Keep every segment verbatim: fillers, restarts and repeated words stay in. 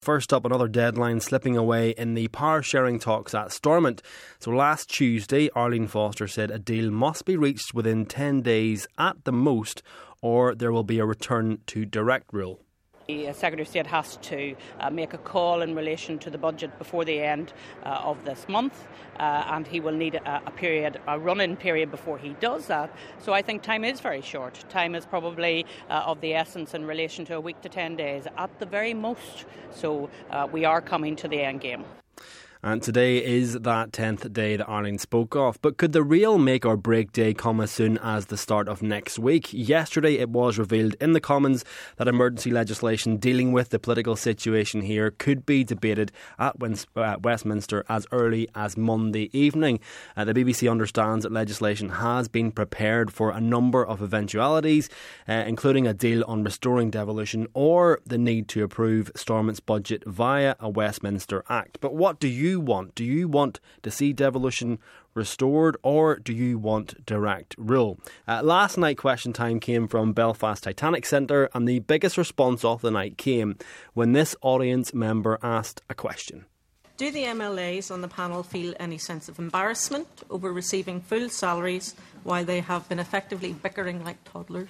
First up, another deadline slipping away in the power-sharing talks at Stormont. So last Tuesday, Arlene Foster said a deal must be reached within ten days at the most, or there will be a return to direct rule. The Secretary of State has to uh, make a call in relation to the budget before the end uh, of this month, uh, and he will need a, a period, a run-in period before he does that. So I think time is very short. Time is probably uh, of the essence in relation to a week to ten days at the very most. So uh, we are coming to the end game. And today is that tenth day that Arlene spoke of. But could the real make or break day come as soon as the start of next week? Yesterday it was revealed in the Commons that emergency legislation dealing with the political situation here could be debated at Westminster as early as Monday evening. Uh, the B B C understands that legislation has been prepared for a number of eventualities, uh, including a deal on restoring devolution or the need to approve Stormont's budget via a Westminster Act. But what do you want? Do you want to see devolution restored, or do you want direct rule? Uh, last night question time came from Belfast Titanic Centre, and the biggest response of the night came when this audience member asked a question. Do the M L As on the panel feel any sense of embarrassment over receiving full salaries while they have been effectively bickering like toddlers?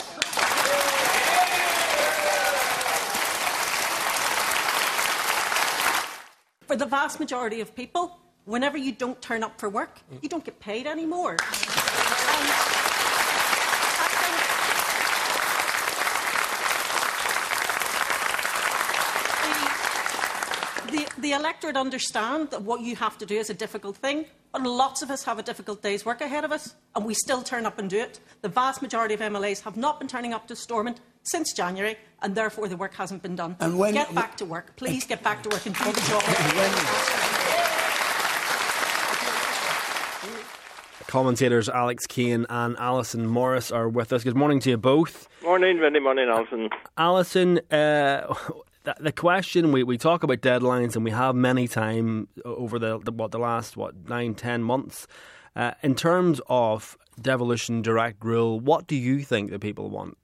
For the vast majority of people, whenever you don't turn up for work, you don't get paid anymore. And I think the, the, the electorate understand that what you have to do is a difficult thing, but lots of us have a difficult day's work ahead of us, and we still turn up and do it. The vast majority of M L As have not been turning up to Stormont since January, and therefore the work hasn't been done. And when, get back to work. Please get back to work and do the job. Commentators Alex Kane and Alison Morris are with us. Good morning to you both. Morning, Vinny. Morning, Alison. Alison, uh, the, the question, we, we talk about deadlines, and we have many time over the, the what the last, what, nine, ten months. Uh, in terms of devolution, direct rule, what do you think the people want?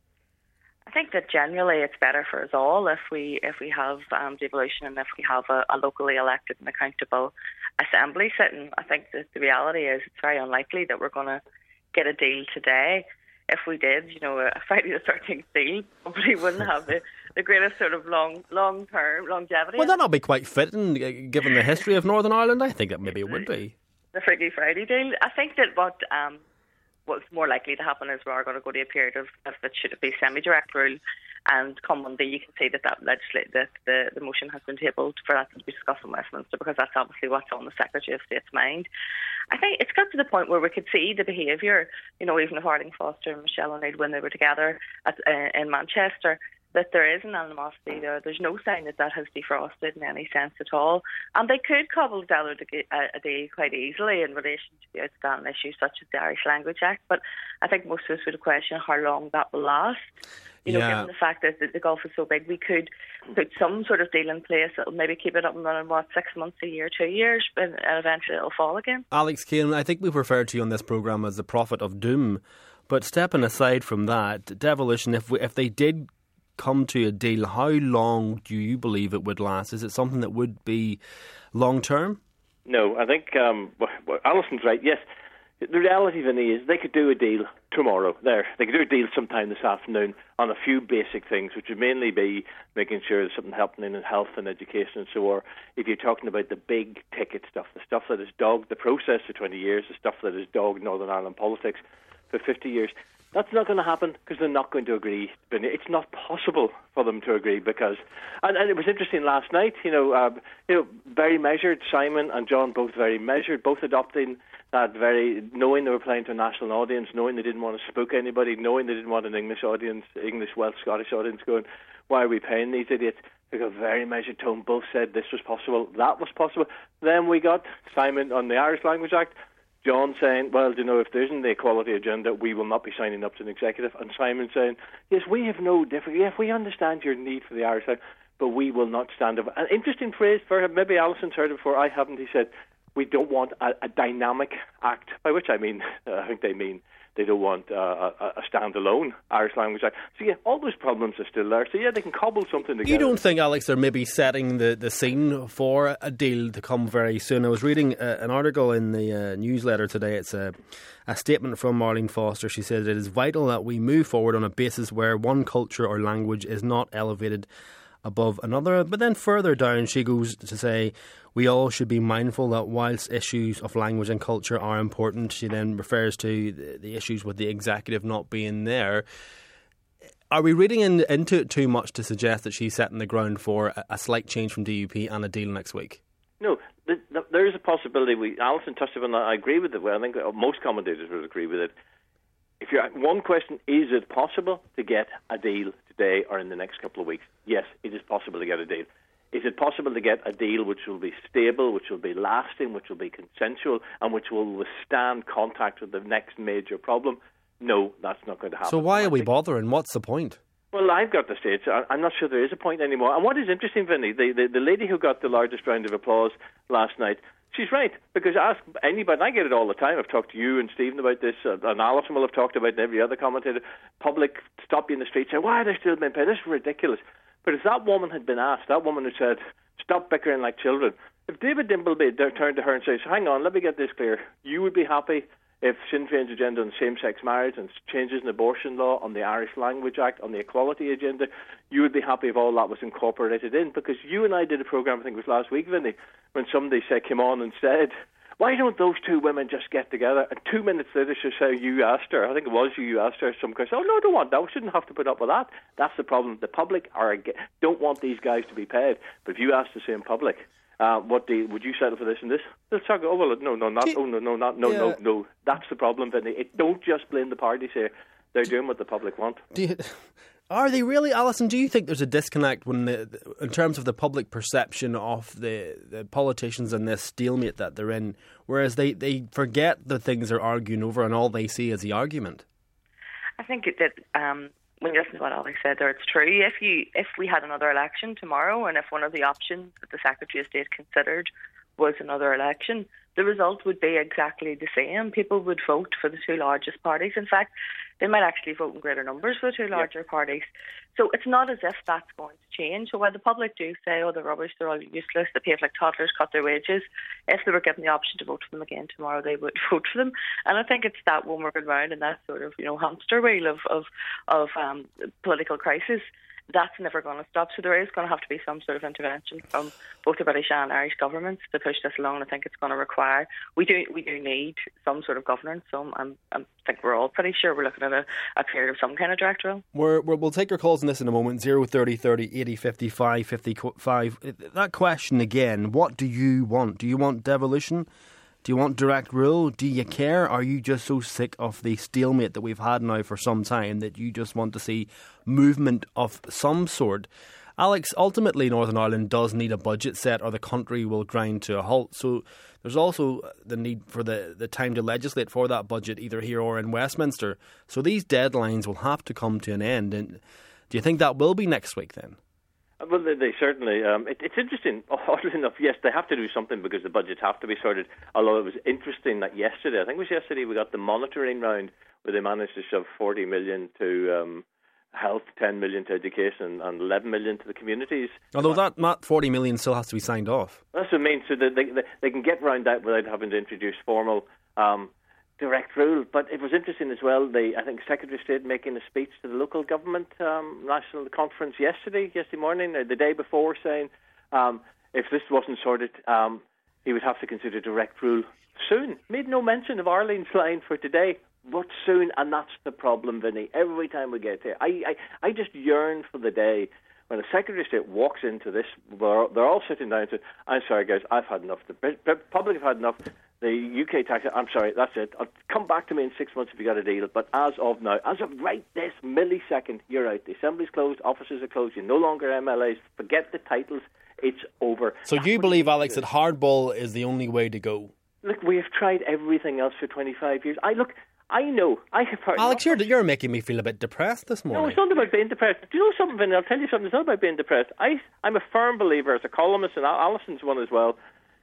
I think that generally it's better for us all if we if we have um, devolution and if we have a, a locally elected and accountable assembly sitting. I think that the reality is it's very unlikely that we're going to get a deal today. If we did, you know, a Friday the thirteenth deal probably wouldn't have the, the greatest sort of long long term longevity. Would that not be quite fitting, given the history of Northern Ireland? I think that maybe it would be. The Freaky Friday deal. I think that what um, what's more likely to happen is we are going to go to a period of, of it should be semi-direct rule, and come Monday you can see that that legislate that the, the motion has been tabled for that to be discussed in Westminster, because that's obviously what's on the Secretary of State's mind. I think it's got to the point where we could see the behaviour, you know, even if Arlene Foster and Michelle O'Neill, when they were together at, uh, in Manchester, that there is an animosity there. There's no sign that that has defrosted in any sense at all. And they could cobble together a deal quite easily in relation to the outstanding issues such as the Irish Language Act. But I think most of us would question how long that will last. You know, yeah. given the fact that the Gulf is so big, we could put some sort of deal in place that will maybe keep it up and running, what, six months, a year, two years, and eventually it'll fall again. Alex Kane, I think we've referred to you on this programme as the prophet of doom. But stepping aside from that, devolution, if we, if they did come to a deal, how long do you believe it would last? Is it something that would be long term? No, I think um, well, Alison's right. Yes, the reality, Vinny, is they could do a deal tomorrow. There, they could do a deal sometime this afternoon on a few basic things, which would mainly be making sure there's something happening in health and education and so on. If you're talking about the big ticket stuff, the stuff that has dogged the process for twenty years, the stuff that has dogged Northern Ireland politics for fifty years. That's not going to happen because they're not going to agree. It's not possible for them to agree because, and, and it was interesting last night. You know, um, you know, very measured. Simon and John both very measured, both adopting that very, knowing they were playing to a national audience, knowing they didn't want to spook anybody, knowing they didn't want an English audience, English, Welsh, Scottish audience going, why are we paying these idiots? They got a very measured tone. Both said this was possible, that was possible. Then we got Simon on the Irish Language Act. John saying, well, you know, if there isn't the equality agenda, we will not be signing up to an executive. And Simon saying, yes, we have no difference. Yes, we understand your need for the Irish, but we will not stand up. An interesting phrase for him, maybe Alison's heard it before, I haven't. He said, we don't want a, a dynamic act, by which I mean, uh, I think they mean They don't want uh, a, a standalone Irish Language Act. So, yeah, all those problems are still there. So, yeah, they can cobble something together. You don't think, Alex, they're maybe setting the, the scene for a deal to come very soon? I was reading uh, an article in the uh, newsletter today. It's a, a statement from Marlene Foster. She said, "It is vital that we move forward on a basis where one culture or language is not elevated above another." But then further down she goes to say, "We all should be mindful that whilst issues of language and culture are important," she then refers to the, the issues with the executive not being there. Are we reading in, into it too much to suggest that she's setting the ground for a, a slight change from D U P and a deal next week? No, th- th- there is a possibility. We Alison touched upon that. I agree with it. Well, I think most commentators would agree with it. If you're one question, is it possible to get a deal today or in the next couple of weeks? Yes, it is possible to get a deal. Is it possible to get a deal which will be stable, which will be lasting, which will be consensual, and which will withstand contact with the next major problem? No, that's not going to happen. So why are we bothering? What's the point? Well, I've got to say, it's, I'm not sure there is a point anymore. And what is interesting, Vinny, the, the, the lady who got the largest round of applause last night, she's right, because ask anybody, I get it all the time. I've talked to you and Stephen about this, uh, and Alison will have talked about it, and every other commentator. Public stop you in the street, say, why are they still being paid? This is ridiculous. But if that woman had been asked, that woman who said, stop bickering like children, if David Dimbleby turned to her and says, hang on, let me get this clear, you would be happy if Sinn Féin's agenda on same-sex marriage and changes in abortion law, on the Irish Language Act, on the equality agenda, you would be happy if all that was incorporated in. Because you and I did a programme, I think it was last week, Vinny, when somebody said, came on and said, why don't those two women just get together? And two minutes later she said, you asked her, I think it was you, you asked her, some guy said, oh no, I don't want that, we shouldn't have to put up with that. That's the problem. The public are don't want these guys to be paid. But if you ask the same public, Uh, what do, would you settle for this and this? They'll talk, oh, well, no, no, not, oh, no, no, not, no, yeah. no, no. That's the problem, Vinny. It, don't just blame the parties here. They're doing what the public want. Do you, are they really, Alison? Do you think there's a disconnect when, the, in terms of the public perception of the, the politicians and this stalemate that they're in, whereas they, they forget the things they're arguing over and all they see is the argument? I think that um, when you listen to what Alex said there, it's true. If you if we had another election tomorrow, and if one of the options that the Secretary of State considered was another election, the result would be exactly the same. People would vote for the two largest parties. In fact, they might actually vote in greater numbers for the two larger yep. parties. So it's not as if that's going to change. So while the public do say, oh, they're rubbish, they're all useless, they behave like toddlers, cut their wages, if they were given the option to vote for them again tomorrow, they would vote for them. And I think it's that one we're going round in that sort of, you know, hamster wheel of, of, of um, political crisis. That's never going to stop. So there is going to have to be some sort of intervention from both the British and Irish governments to push this along. I think it's going to require, we do we do need some sort of governance. So I'm, I'm, I think we're all pretty sure we're looking at a, a period of some kind of direct rule. We're, we're, we'll take your calls on this in a moment. zero thirty thirty eighty fifty-five fifty-five. That question again, what do you want? Do you want devolution? Do you want direct rule? Do you care? Are you just so sick of the stalemate that we've had now for some time that you just want to see movement of some sort? Alex, ultimately Northern Ireland does need a budget set or the country will grind to a halt. So there's also the need for the, the time to legislate for that budget either here or in Westminster. So these deadlines will have to come to an end. And do you think that will be next week then? Well, they, they certainly. Um, it, it's interesting. Oddly enough, yes, they have to do something because the budgets have to be sorted. Although it was interesting that yesterday, I think it was yesterday, we got the monitoring round where they managed to shove forty million to um, health, ten million to education, and eleven million to the communities. Although that, that forty million still has to be signed off. That's what I mean. So that they, they they can get round that without having to introduce formal Um, direct rule. But it was interesting as well, the, I think Secretary of State making a speech to the local government um, national conference yesterday, yesterday morning, or the day before, saying um, if this wasn't sorted, um, he would have to consider direct rule soon. Made no mention of Arlene's line for today, but soon, and that's the problem, Vinny. Every time we get here, I, I, I just yearn for the day when a Secretary of State walks into this, they're, they're all sitting down and say, I'm sorry guys, I've had enough. The public have had enough. The U K tax, I'm sorry, that's it. I'll come back to me in six months if you got a deal. But as of now, as of right this millisecond, you're out. The Assembly's closed, offices are closed, you're no longer M L As. Forget the titles, it's over. So that's you believe, Alex, that hardball is the only way to go? Look, we have tried everything else for twenty-five years. I look, I know, I have heard... Alex, you're, you're making me feel a bit depressed this morning. No, it's not about being depressed. Do you know something, Vinny? I'll tell you something. It's not about being depressed. I, I'm a firm believer, as a columnist, and Alison's one as well.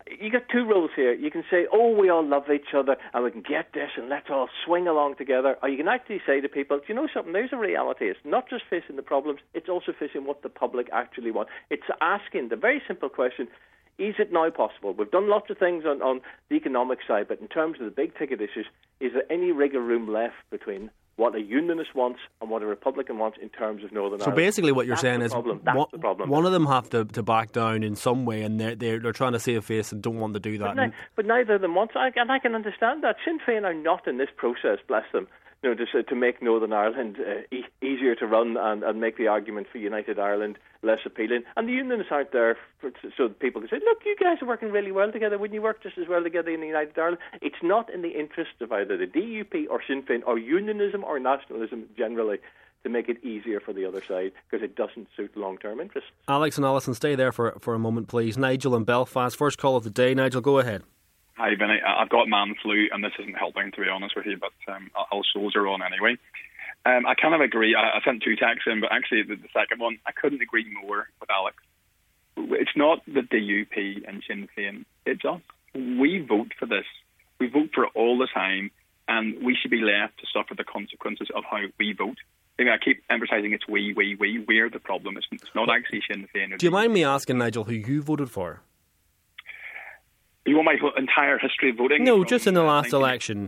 you got two rules here. You can say, oh, we all love each other and we can get this and let's all swing along together. Or you can actually say to people, do you know something? There's a reality. It's not just facing the problems, it's also facing what the public actually want. It's asking the very simple question, is it now possible? We've done lots of things on, on the economic side, but in terms of the big ticket issues, is there any wriggle room left between what a unionist wants and what a Republican wants in terms of Northern so Ireland? So basically what you're That's saying the is problem. That's one, the problem. one of them have to, to back down in some way, and they're, they're, they're trying to save face and don't want to do that. But, ni- but neither of them want to, and I can understand that. Sinn Féin are not in this process, bless them, you know, to, to make Northern Ireland uh, e- easier to run and, and make the argument for United Ireland less appealing. And the unionists aren't there for, so that people can say, look, you guys are working really well together. Wouldn't you work just as well together in the United Ireland? It's not in the interest of either the D U P or Sinn Féin or unionism or nationalism generally to make it easier for the other side, because it doesn't suit long-term interests. Alex and Alison, stay there for, for a moment, please. Nigel in Belfast, first call of the day. Nigel, go ahead. Hi, Vinny. I've got man flu, and this isn't helping, to be honest with you, but um, I'll soldier on anyway. Um, I kind of agree. I, I sent two texts in, but actually the, the second one, I couldn't agree more with Alex. It's not the D U P and Sinn Féin. It's us. We vote for this. We vote for it all the time, and we should be left to suffer the consequences of how we vote. I, mean, I keep emphasising it's we, we, we. We're the problem. It's, it's not actually Sinn Féin. Do you mind me asking, Nigel, who you voted for? You want my entire history of voting? No, just in the last election.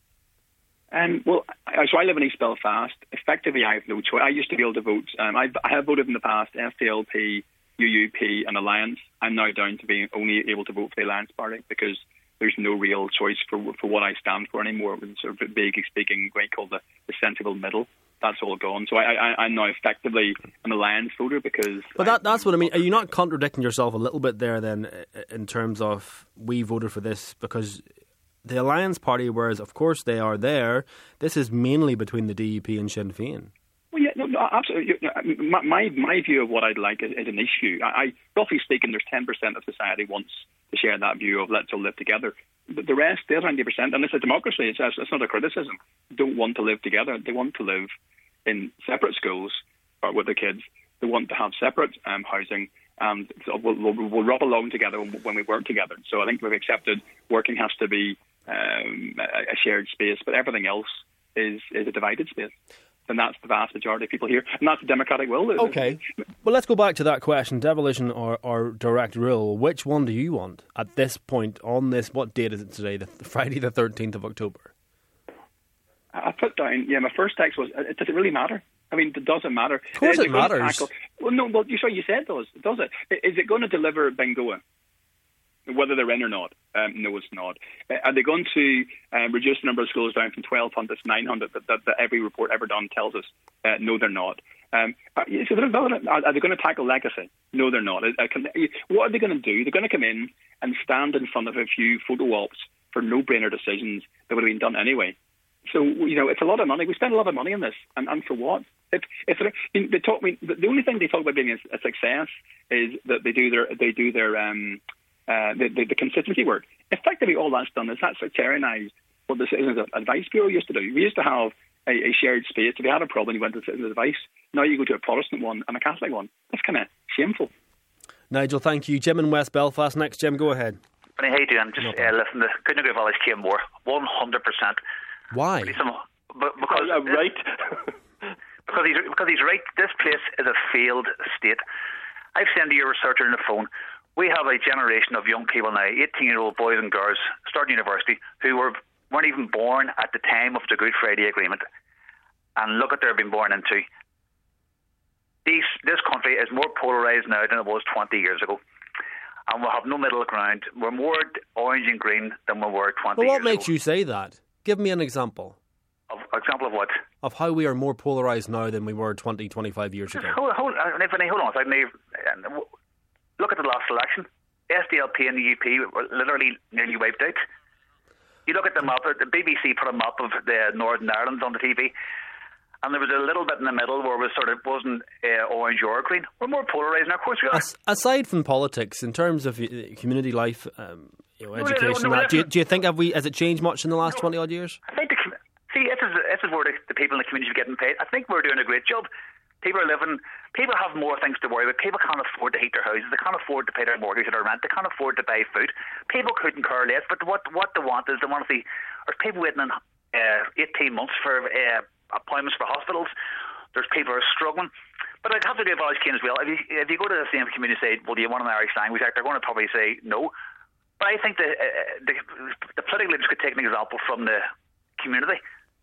Um, well, I, so I live in East Belfast. Effectively, I have no choice. I used to be able to vote. Um, I, I have voted in the past, S D L P, U U P and Alliance. I'm now down to being only able to vote for the Alliance Party because there's no real choice for for what I stand for anymore. It's sort of vaguely speaking, what I call the, the sensible middle. That's all gone. So I, I, I'm now effectively an Alliance voter because... But that, that's what I mean. Are you not contradicting yourself a little bit there then in terms of we voted for this because the Alliance Party, whereas of course they are there, this is mainly between the D U P and Sinn Féin? Well, yeah, no, no, absolutely. My, my my view of what I'd like is, is an issue. I, I, roughly speaking, there's ten percent of society wants to share that view of let's all live together. But the rest, the other ninety percent, and it's a democracy, it's, it's not a criticism, don't want to live together. They want to live in separate schools or with their kids. They want to have separate um, housing, and so we'll, we'll, we'll rub along together when we work together. So I think we've accepted working has to be um, a, a shared space, but everything else is, is a divided space. And that's the vast majority of people here. And that's the democratic will. Okay. Well, let's go back to that question, devolution or, or direct rule. Which one do you want at this point on this? What date is it today? The, Friday the thirteenth of October. I put down, yeah, my first text was, does it really matter? I mean, it doesn't matter. Of course it, it matters. Tackle, well, no, well, you, sorry, you said does. Does it? Is it going to deliver bingo? Whether they're in or not? Um, no, it's not. Uh, are they going to uh, reduce the number of schools down from twelve hundred to nine hundred that, that, that every report ever done tells us? Uh, no, they're not. Um, are, so they're, are they going to tackle legacy? No, they're not. Uh, can, what are they going to do? They're going to come in and stand in front of a few photo ops for no-brainer decisions that would have been done anyway. So, you know, it's a lot of money. We spend a lot of money on this, and, and for what? If, if they, they talk, I mean, the only thing they talk about being a, a success is that they do their they do their um, uh, the, the, the consistency work. Effectively, all that's done is that's sectarianised what the Citizens Advice Bureau used to do. We used to have a, a shared space. If you had a problem, you went to the Citizens Advice. Now you go to a Protestant one and a Catholic one. That's kind of shameful. Nigel, thank you. Jim in West Belfast. Next, Jim, go ahead. How you doing? Just no uh, listen to couldn't agree with Alex Kane more. One hundred percent. Why? Some, because I'm right. because he's because he's right. This place is a failed state. I've sent to your researcher on the phone. We have a generation of young people now, eighteen-year-old boys and girls, starting university, who were weren't even born at the time of the Good Friday Agreement, and look at they're being born into. These, this country is more polarised now than it was twenty years ago. And we'll have no middle ground. We're more orange and green than we were twenty well, years ago. What makes you say that? Give me an example. Of, example of what? Of how we are more polarised now than we were twenty, twenty-five years ago. Hold, hold, uh, hold on a second. Look at the last election. S D L P and the U P were literally nearly wiped out. You look at the map, the B B C put a map of the Northern Ireland on the T V, and there was a little bit in the middle where it was sort of wasn't uh, orange or green. We're more polarised now, of course we are. As, aside from politics, in terms of community life, um, you know, education, no, no, no, that, do, you, do you think have we has it changed much in the last twenty odd years? I think the, see, this is this is where the, the people in the community are getting paid. I think we're doing a great job. People are living, people have more things to worry about. People can't afford to heat their houses. They can't afford to pay their mortgage or their rent. They can't afford to buy food. People couldn't care less. But what what they want is they want to see, there's people waiting in uh, eighteen months for uh, appointments for hospitals. There's people who are struggling. But I'd have to give Alex Keane as well. If you, if you go to the same community and say, well, do you want an Irish Language Act? They're going to probably say no. But I think the, uh, the, the political leaders could take an example from the community.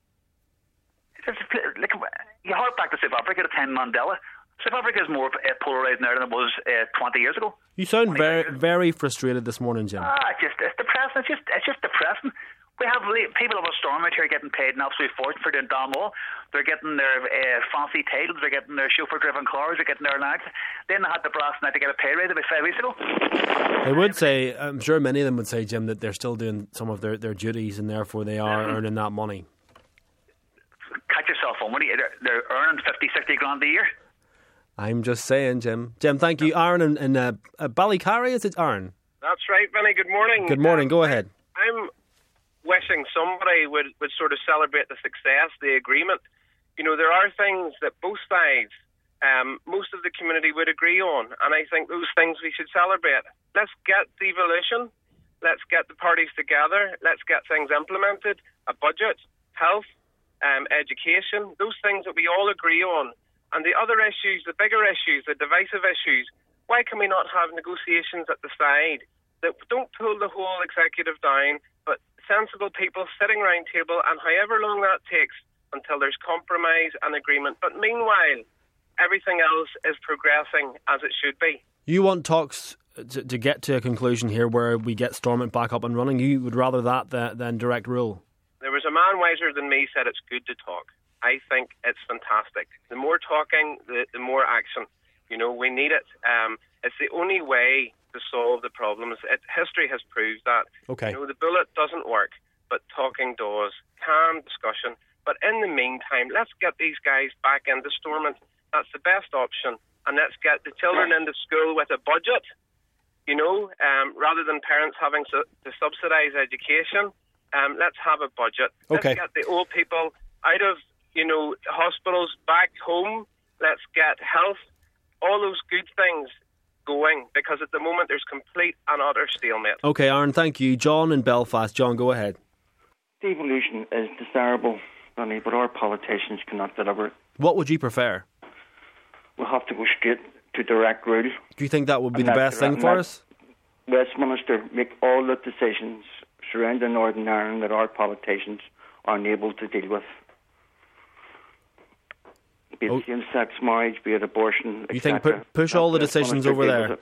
Like, you hark back to South Africa, the time Mandela. South Africa is more uh, polarised now than it was uh, twenty years ago. You sound very, very frustrated this morning, Jim. Ah, it's just it's depressing. It's just it's just depressing. We have people of a storm out here getting paid an absolute fortune for doing damn all. They're getting their uh, fancy titles. They're getting their chauffeur-driven cars. They're getting their lags. Then they had the brass net to get a pay raise about five weeks ago. They would say, I'm sure many of them would say, Jim, that they're still doing some of their, their duties and therefore they are mm-hmm. earning that money. Catch yourself on money. They're, they're earning fifty, sixty grand a year. I'm just saying, Jim. Jim, thank you. Aaron in, in uh, uh, Ballycarry, is it, Aaron? That's right, Vinny. Good morning. Good morning. Um, Go ahead. I'm wishing somebody would, would sort of celebrate the success, the agreement. You know, there are things that both sides, um, most of the community would agree on, and I think those things we should celebrate. Let's get devolution. Let's get the parties together. Let's get things implemented. A budget, health, um, education, those things that we all agree on. And the other issues, the bigger issues, the divisive issues, why can we not have negotiations at the side that don't pull the whole executive down, but sensible people sitting around table, and however long that takes until there's compromise and agreement. But meanwhile, everything else is progressing as it should be. You want talks to, to get to a conclusion here where we get Stormont back up and running. You would rather that than, than direct rule. There was a man wiser than me said it's good to talk. I think it's fantastic. The more talking, the, the more action. You know, we need it. Um, it's the only way to solve the problems. It, history has proved that. Okay. You know, the bullet doesn't work, but talking does. Calm discussion. But in the meantime, let's get these guys back into Stormont. That's the best option. And let's get the children into school with a budget, you know, um, rather than parents having to, to subsidise education. Um, let's have a budget. Okay. Let's get the old people out of, you know, hospitals back home. Let's get health, all those good things going, because at the moment there's complete and utter stalemate. Okay, Aaron, thank you. John in Belfast. John, go ahead. Devolution is desirable, Ronnie, but our politicians cannot deliver it. What would you prefer? We'll have to go straight to direct rule. Do you think that would be the best thing for us? Westminster make all the decisions surrounding Northern Ireland that our politicians are unable to deal with. Be it oh. same-sex marriage, be it abortion, You think pu- push all the decisions over there?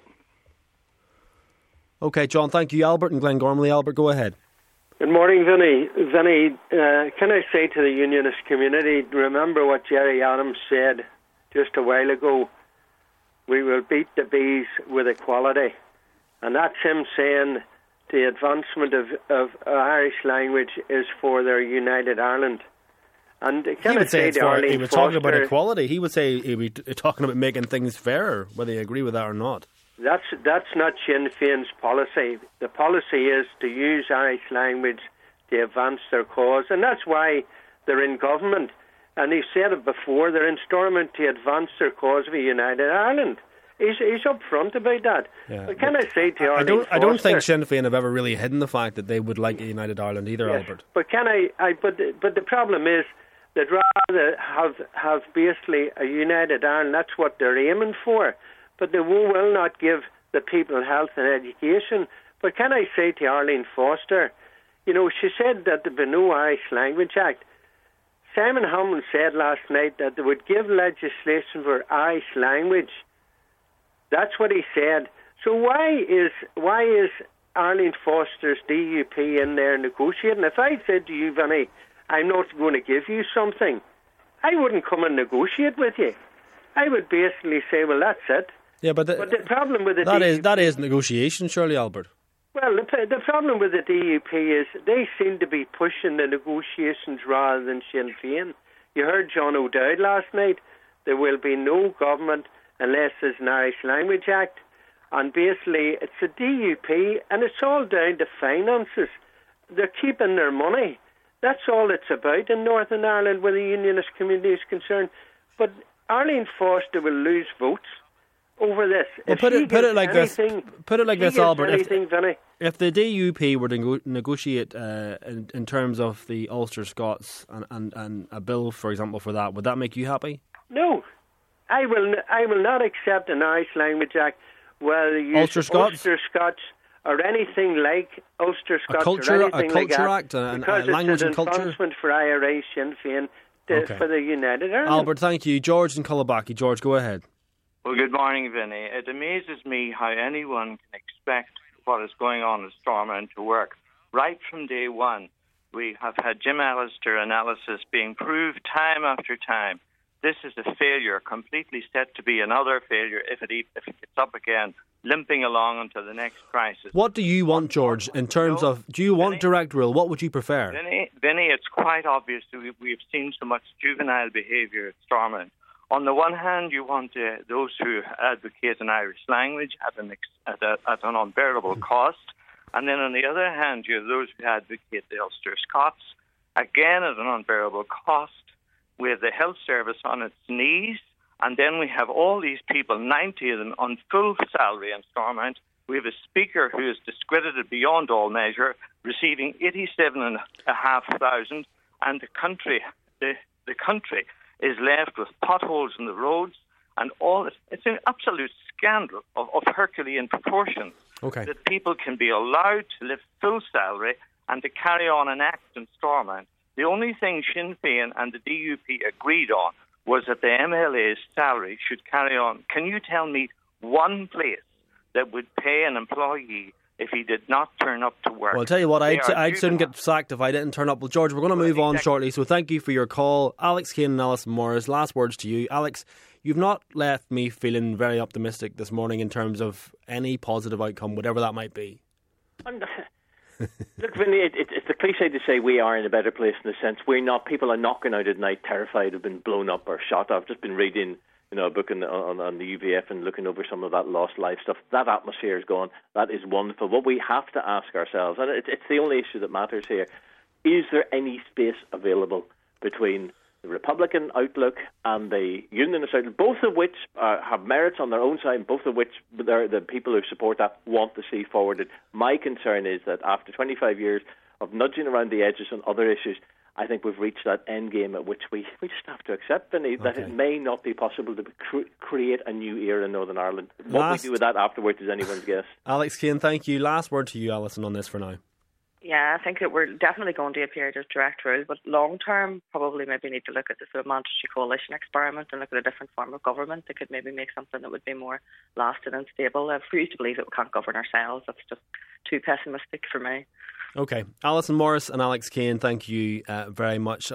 Okay, John, thank you. Albert and Glengormley. Albert, go ahead. Good morning, Vinny. Vinny, uh, can I say to the unionist community, remember what Jerry Adams said just a while ago? We will beat the bees with equality. And that's him saying the advancement of, of Irish language is for their united Ireland. And can he would I say, say it's to for, Arlene he was Foster, talking about equality. He would say he would be talking about making things fairer, whether you agree with that or not. That's that's not Sinn Féin's policy. The policy is to use Irish language to advance their cause, and that's why they're in government. And he said it before, they're in Stormont to advance their cause of a united Ireland. He's he's upfront about that. Yeah, but can but I say to Arlene I don't Foster, I don't think Sinn Féin have ever really hidden the fact that they would like a united Ireland either, yes, Albert. But can I? I but but the problem is they'd rather have have basically a united Ireland. That's what they're aiming for. But they will not give the people health and education. But can I say to Arlene Foster, you know, she said that there would be no Irish Language Act. Simon Hammond said last night that they would give legislation for Irish language. That's what he said. So why is why is Arlene Foster's D U P in there negotiating? If I said to you, Vinny, I'm not going to give you something, I wouldn't come and negotiate with you. I would basically say, well, that's it. Yeah, but the, but the problem with the that D U P is that is negotiation, surely, Albert. Well, the, the problem with the D U P is they seem to be pushing the negotiations rather than Sinn Féin. You heard John O'Dowd last night. There will be no government unless there's an Irish Language Act. And basically, it's a D U P, and it's all down to finances. They're keeping their money. That's all it's about in Northern Ireland where the unionist community is concerned. But Arlene Foster will lose votes over this. Well, if put it put it like anything, this. Put it like she this, gives Albert. If, anything, Vinny, if the D U P were to nego- negotiate uh, in, in terms of the Ulster Scots and, and, and a bill, for example, for that, would that make you happy? No, I will. N- I will not accept an Irish Language Act where you Ulster Scots? Ulster Scots or anything like Ulster Scots A culture, or a anything culture like act, that, a, because a language it's and an culture. advancement for I R A, Sinn Féin, to, Okay. for the United Ireland. Albert, thank you. George in Cullabaki. George, go ahead. Well, good morning, Vinny. It amazes me how anyone can expect what is going on at Stormont to work. Right from day one, we have had Jim Allister analysis being proved time after time. This is a failure, completely set to be another failure if it, if it gets up again, limping along until the next crisis. What do you want, George, in terms of, do you want direct rule? What would you prefer? Vinny, Vinny, it's quite obvious that we, we've seen so much juvenile behaviour at Stormont. On the one hand, you want uh, those who advocate an Irish language at an, ex- at, a, at an unbearable cost. And then on the other hand, you have those who advocate the Ulster Scots, again at an unbearable cost, with the health service on its knees. And then we have all these people, ninety of them, on full salary in Stormont. We have a speaker who is discredited beyond all measure, receiving eighty-seven and a half thousand, and the country, the, the country is left with potholes in the roads and all this. It's an absolute scandal of, of Herculean proportions. Okay. That people can be allowed to live full salary and to carry on an act in Stormont. The only thing Sinn Féin and the D U P agreed on was that the M L A's salary should carry on. Can you tell me one place that would pay an employee if he did not turn up to work? Well, I'll tell you what, They I'd, are I'd soon juvenile. get sacked if I didn't turn up. Well, George, we're going to move Well, on exactly. shortly, so thank you for your call. Alex Kane and Alison Morris, last words to you. Alex, you've not left me feeling very optimistic this morning in terms of any positive outcome, whatever that might be. Look, Vinny, it, it, it's the cliche to say we are in a better place in the sense we're not. People are knocking out at night, terrified, have been blown up or shot. I've just been reading, you know, a book on, on, on the U V F and looking over some of that lost life stuff. That atmosphere is gone. That is wonderful. What we have to ask ourselves, and it, it's the only issue that matters here, is there any space available between the Republican outlook and the Unionist outlook, both of which uh, have merits on their own side, and both of which the people who support that want to see forwarded. My concern is that after twenty-five years of nudging around the edges on other issues, I think we've reached that end game at which we, we just have to accept, Vinny, that Okay. it may not be possible to cre- create a new era in Northern Ireland. What Last- we do with that afterwards is anyone's guess. Alex Kane, thank you. Last word to you, Alison, on this for now. Yeah, I think that we're definitely going to a period of direct rule, but long term, probably maybe need to look at the sort of Montrichet coalition experiment and look at a different form of government that could maybe make something that would be more lasting and stable. I refuse to believe that we can't govern ourselves. That's just too pessimistic for me. Okay. Alison Morris and Alex Kane, thank you uh, very much.